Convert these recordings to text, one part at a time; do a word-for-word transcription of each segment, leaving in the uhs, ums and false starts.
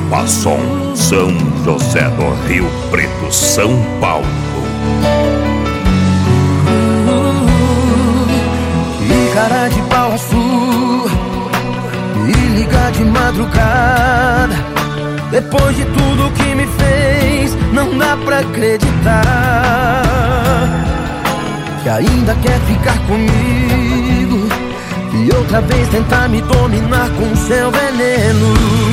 Passon, São José do Rio Preto, São Paulo. Que cara de pau a sua, me ligar de madrugada. Depois de tudo que me fez, não dá pra acreditar que ainda quer ficar comigo e outra vez tentar me dominar com seu veneno.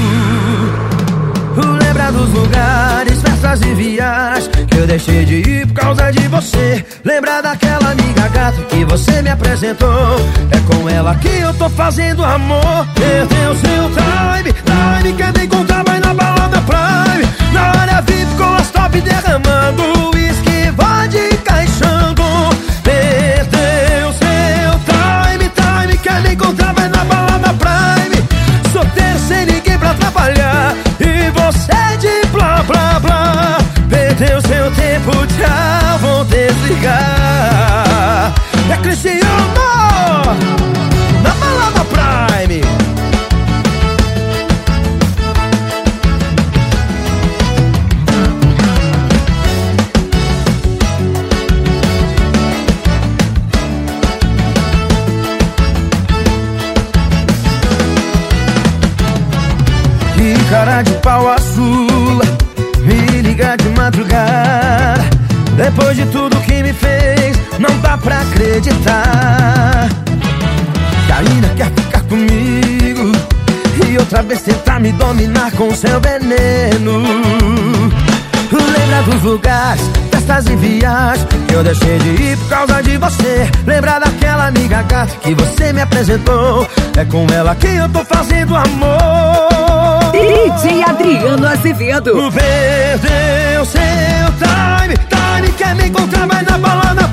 Lembra dos lugares, festas e viagens que eu deixei de ir por causa de você. Lembra daquela amiga gata que você me apresentou. É com ela que eu tô fazendo amor. Perdeu seu time, time quer me encontrar, vai na balada Prime. Na área V I P com as top derramando uísque, vodka encaixando. Perdeu seu time, time quer me encontrar, vai na balada Prime. Solteiro sem ninguém pra trabalhar e você de blá blá blá. Perdeu seu tempo, tchau, vou desligar. É Cristiano na balada Prime. Que cara de pau a sua, me liga de madrugada. Depois de tudo que me fez, não dá pra acreditar que ainda quer ficar comigo e outra vez tentar me dominar com seu veneno. Lembra dos lugares, festas e viagens que eu deixei de ir por causa de você. Lembra daquela amiga gata que você me apresentou. É com ela que eu tô fazendo amor. D J Adriano Azevedo. Perdeu seu time, time quer me encontrar, vai na balada